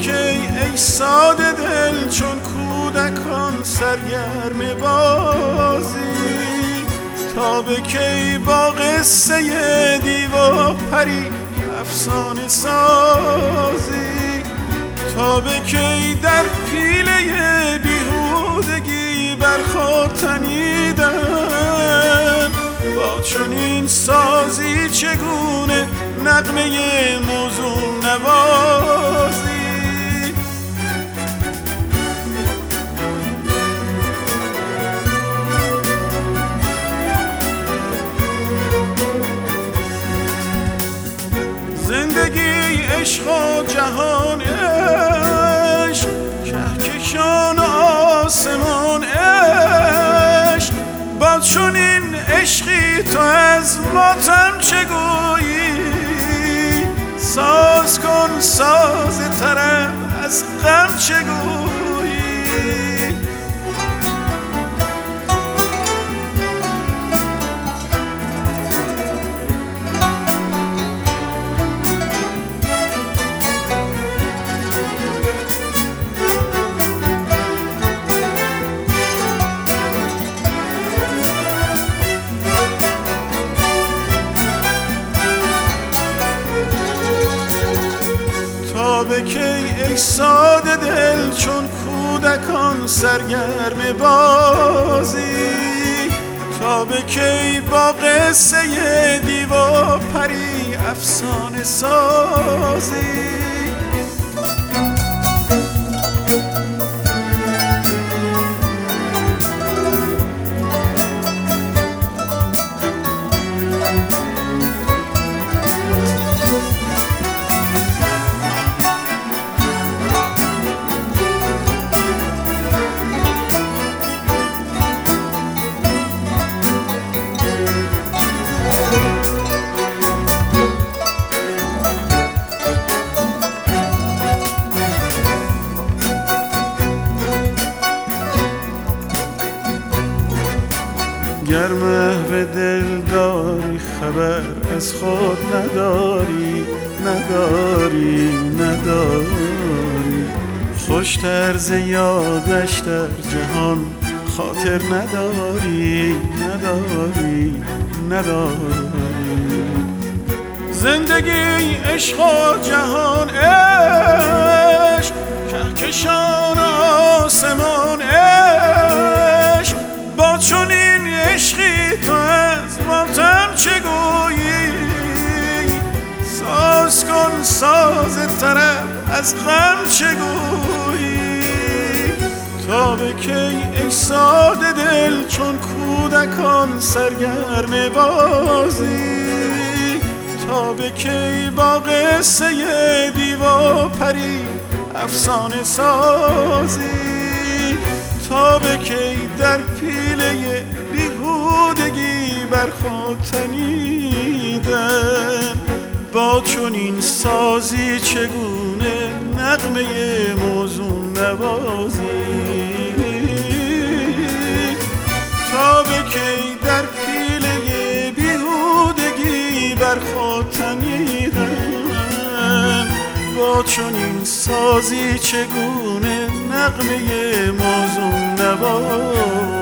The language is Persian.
کی ای ساده دل چون کودکان سرگرم بازی؟ تا به کی با قصه دیو پری افسانه سازی؟ تا به کی در پیله بیهودگی بر خود تنیدن؟ با چنین سازی چگونه نغمه موزون نوازی؟ زندگی عشق و جهان عشق، کهکشان آسمان عشق. با چنین عشقی تو از ماتم چه گویی؟ ساز کن ساز طرب از غم چه گویی؟ تا به کی ای ساده دل چون کودکان سرگرم بازی؟ تا به کی با قصه دیو و پری افسانه سازی؟ گر محو دل داری خبر از خود نداری، خوش طرز یادش در جهان خاطر نداری. زندگی عشق و جهان عشق، کهکشان آسمان عشق. با چنین عشقی تو از ماتم چه گویی؟ ساز کن ساز طرب از غم چه گویی؟ تا به کی ای ساده دل چون کودکان سرگرم بازی؟ تا به کی با قصه دیو و پری افسانه سازی؟ تا به کی در پیله بیهودگی بر خود تنیدن؟ با چنین سازی چگونه نغمه موزون نوازی؟ تا به کی در پیله بیهودگی بر خود تنیدن؟ با چنین سازی چگونه نغمه موزون نوازی؟